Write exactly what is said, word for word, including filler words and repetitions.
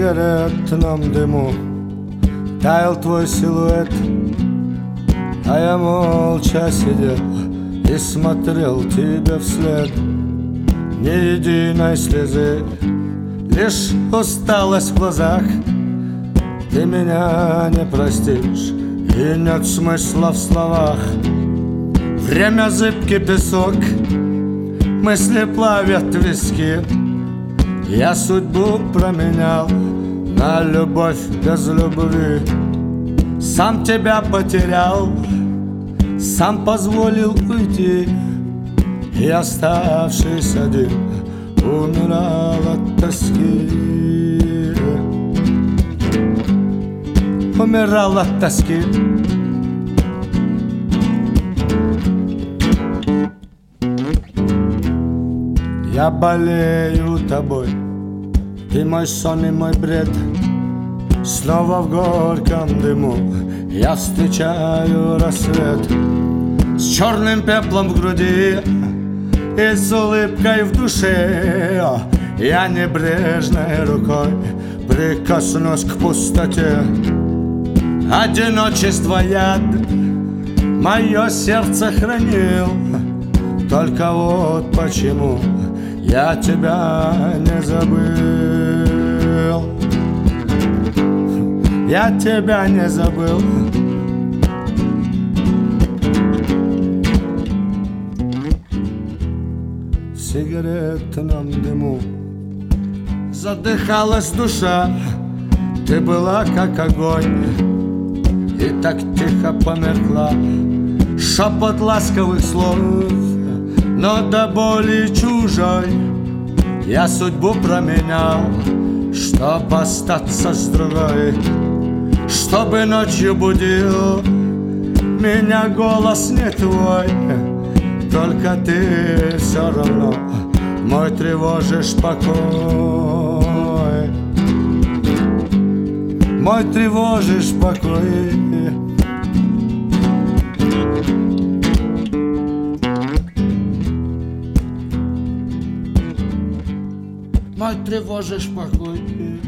сигаретном дыму таял твой силуэт, а я молча сидел и смотрел тебе вслед. Ни единой слезы, лишь усталость в глазах. Ты меня не простишь, и нет смысла в словах. Время зыбкий песок, мысли плавят виски. Я судьбу променял на любовь без любви. Сам тебя потерял, сам позволил уйти, и оставшись один умирал от тоски. Умирал от тоски. Я болею тобой, ты мой сон и мой бред. Снова в горьком дыму я встречаю рассвет. С черным пеплом в груди и с улыбкой в душе я небрежной рукой прикоснусь к пустоте. Одиночество яд мое сердце хранил. Только вот почему я тебя не забыл. Я тебя не забыл. В сигаретном дыму задыхалась душа. Ты была как огонь и так тихо померкла. Шепот ласковых слов, но до боли чужой. Я судьбу променял, чтоб остаться с другой. Чтобы ночью будил меня голос не твой. Только ты все равно мой тревожишь покой. Мой тревожишь покой. Мой тревожишь покой.